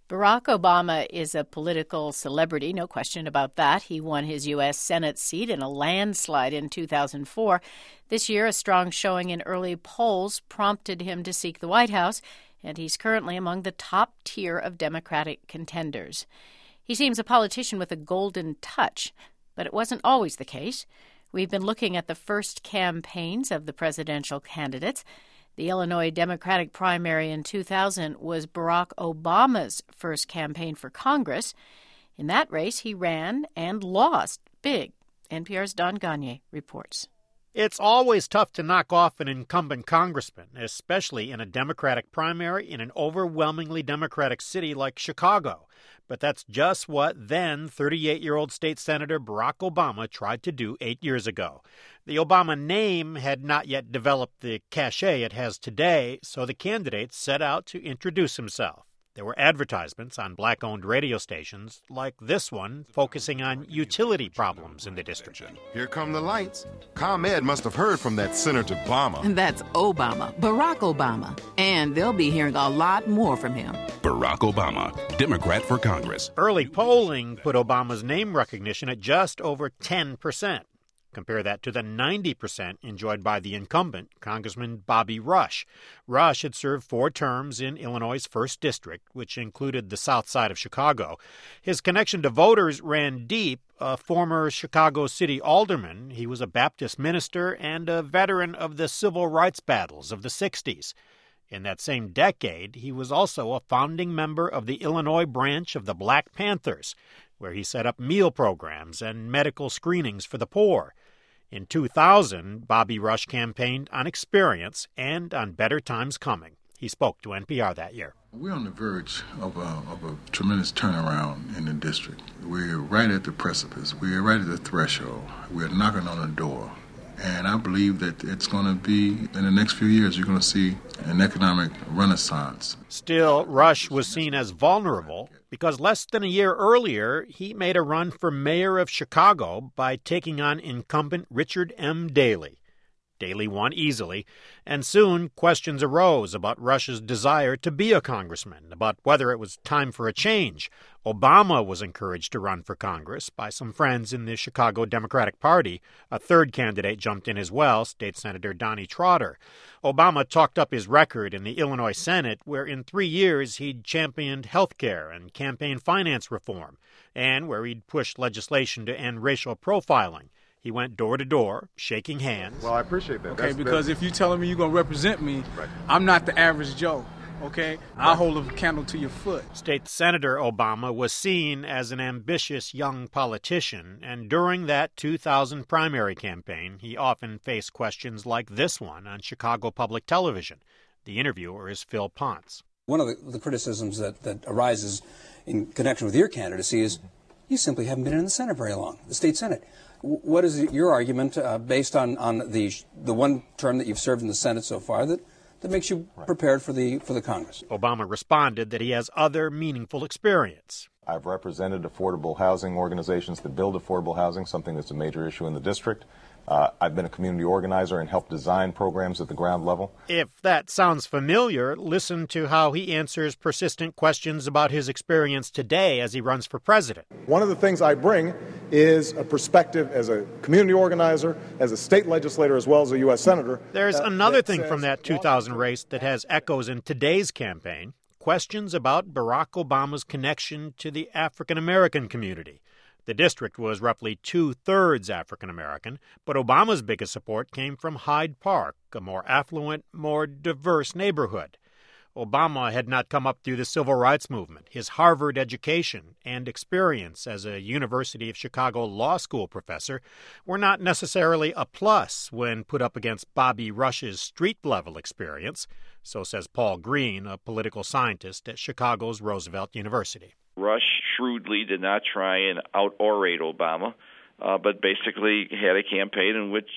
Barack Obama is a political celebrity, no question about that. He won his U.S. Senate seat in a landslide in 2004. This year, a strong showing in early polls prompted him to seek the White House, and he's currently among the top tier of Democratic contenders. He seems a politician with a golden touch, but it wasn't always the case. We've been looking at the first campaigns of the presidential candidates. The Illinois Democratic primary in 2000 was Barack Obama's first campaign for Congress. In that race, he ran and lost big. NPR's Don Gagné reports. It's always tough to knock off an incumbent congressman, especially in a Democratic primary in an overwhelmingly Democratic city like Chicago. But that's just what then 38-year-old state senator Barack Obama tried to do 8 years ago. The Obama name had not yet developed the cachet it has today, so the candidate set out to introduce himself. There were advertisements on black-owned radio stations, like this one, focusing on utility problems in the district. Here come the lights. ComEd must have heard from that Senator Obama. And that's Obama, Barack Obama. And they'll be hearing a lot more from him. Barack Obama, Democrat for Congress. Early polling put Obama's name recognition at just over 10%. Compare that to the 90% enjoyed by the incumbent, Congressman Bobby Rush. Rush had served 4 terms in Illinois' 1st District, which included the south side of Chicago. His connection to voters ran deep. A former Chicago city alderman, he was a Baptist minister and a veteran of the civil rights battles of the 60s. In that same decade, he was also a founding member of the Illinois branch of the Black Panthers, where he set up meal programs and medical screenings for the poor. In 2000, Bobby Rush campaigned on experience and on better times coming. He spoke to NPR that year. We're on the verge of a tremendous turnaround in the district. We're right at the precipice. We're right at the threshold. We're knocking on the door. And I believe that it's going to be, in the next few years, you're going to see an economic renaissance. Still, Rush was seen as vulnerable because less than a year earlier, he made a run for mayor of Chicago by taking on incumbent Richard M. Daley. Daley won easily, and soon questions arose about Rush's desire to be a congressman, about whether it was time for a change. Obama was encouraged to run for Congress by some friends in the Chicago Democratic Party. A third candidate jumped in as well, State Senator Donnie Trotter. Obama talked up his record in the Illinois Senate, where in 3 years he'd championed health care and campaign finance reform, and where he'd pushed legislation to end racial profiling. He went door to door, shaking hands. Well, I appreciate that. Okay, because if you're telling me you're going to represent me, right, I'm not the average Joe, okay? Right. I'll hold a candle to your foot. State Senator Obama was seen as an ambitious young politician, and during that 2000 primary campaign, he often faced questions like this one on Chicago Public Television. The interviewer is Phil Ponce. One of the criticisms that arises in connection with your candidacy is you simply haven't been in the Senate very long, the state Senate. What is your argument based on the one term that you've served in the Senate so far that makes you prepared for the Congress? Obama responded that he has other meaningful experience. I've represented affordable housing organizations that build affordable housing, something that's a major issue in the district. I've been a community organizer and helped design programs at the ground level. If that sounds familiar, listen to how he answers persistent questions about his experience today as he runs for president. One of the things I bring is a perspective as a community organizer, as a state legislator, as well as a U.S. senator. There's another thing from that 2000 race that has echoes in today's campaign. Questions about Barack Obama's connection to the African-American community. The district was roughly 2/3 African-American, but Obama's biggest support came from Hyde Park, a more affluent, more diverse neighborhood. Obama had not come up through the civil rights movement. His Harvard education and experience as a University of Chicago law school professor were not necessarily a plus when put up against Bobby Rush's street-level experience, so says Paul Green, a political scientist at Chicago's Roosevelt University. Rush shrewdly did not try and out-orate Obama, but basically had a campaign in which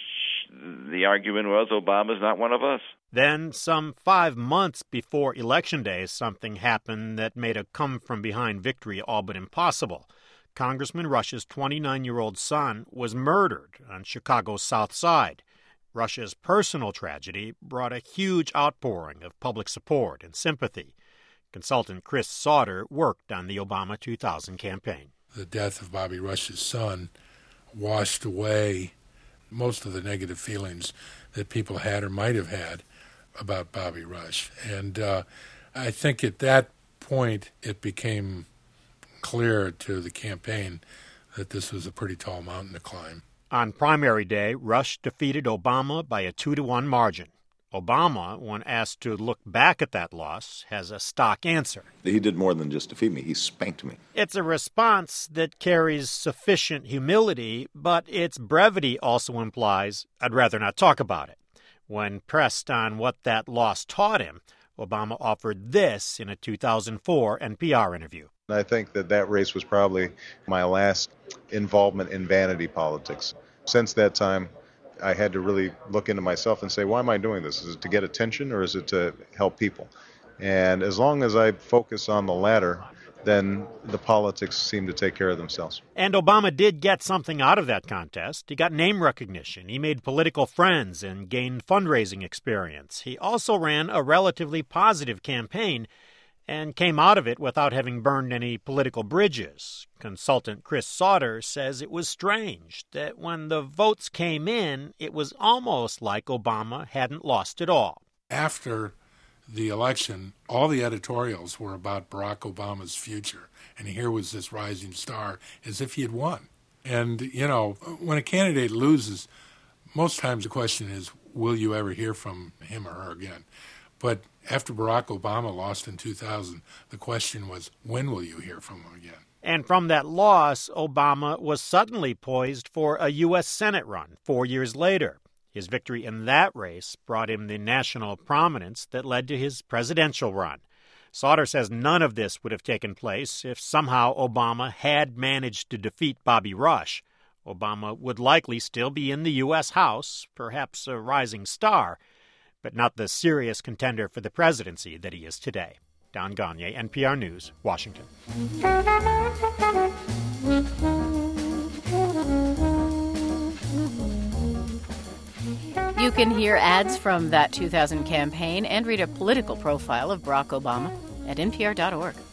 the argument was Obama's not one of us. Then, some 5 months before Election Day, something happened that made a come-from-behind victory all but impossible. Congressman Rush's 29-year-old son was murdered on Chicago's South Side. Rush's personal tragedy brought a huge outpouring of public support and sympathy. Consultant Chris Sauter worked on the Obama 2000 campaign. The death of Bobby Rush's son washed away most of the negative feelings that people had or might have had about Bobby Rush. And I think at that point it became clear to the campaign that this was a pretty tall mountain to climb. On primary day, Rush defeated Obama by a 2-1 margin. Obama, when asked to look back at that loss, has a stock answer. He did more than just defeat me. He spanked me. It's a response that carries sufficient humility, but its brevity also implies, I'd rather not talk about it. When pressed on what that loss taught him, Obama offered this in a 2004 NPR interview. I think that race was probably my last involvement in vanity politics. Since that time, I had to really look into myself and say, why am I doing this? Is it to get attention or is it to help people? And as long as I focus on the latter, then the politics seem to take care of themselves. And Obama did get something out of that contest. He got name recognition. He made political friends and gained fundraising experience. He also ran a relatively positive campaign and came out of it without having burned any political bridges. Consultant Chris Sauter says it was strange that when the votes came in, it was almost like Obama hadn't lost it all. After the election, all the editorials were about Barack Obama's future, and here was this rising star as if he had won. And, you know, when a candidate loses, most times the question is, will you ever hear from him or her again? But after Barack Obama lost in 2000, the question was, when will you hear from him again? And from that loss, Obama was suddenly poised for a U.S. Senate run 4 years later. His victory in that race brought him the national prominence that led to his presidential run. Sauter says none of this would have taken place if somehow Obama had managed to defeat Bobby Rush. Obama would likely still be in the U.S. House, perhaps a rising star, but not the serious contender for the presidency that he is today. Don Gagné, NPR News, Washington. You can hear ads from that 2000 campaign and read a political profile of Barack Obama at npr.org.